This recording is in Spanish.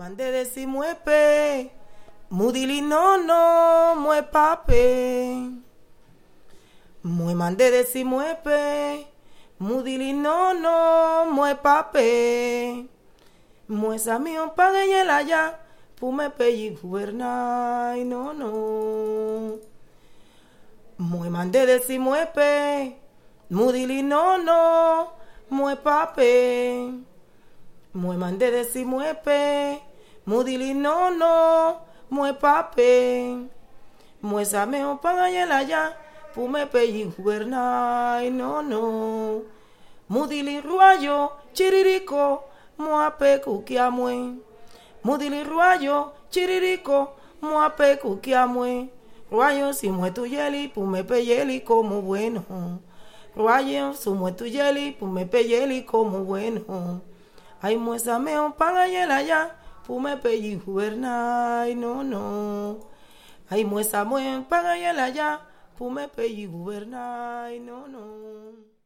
mande de si muepe, mudili no muepape. Mue mande de si muepe, mudili no muepape. Mue samion pague el allá, pumepe y gubernai no. Mue mande de si muepe, mudili no muepape. Mue mande de si muepe, mudili no muepape. Mue sameo pague el allá, pumepe y gubernai no. Mudili ruayo, chiririco, muape kukiamue. Mudili ruayo, chiririco, muape kukiamue. Ruayo si muetu yeli, pumepe yeli como bueno. Ruayo si muetu yeli, pumepe yeli como bueno. Ay muesameo paga yela allá, pumepe y gubernai no. Ay muesameo paga yela allá, pumepe y gubernai no.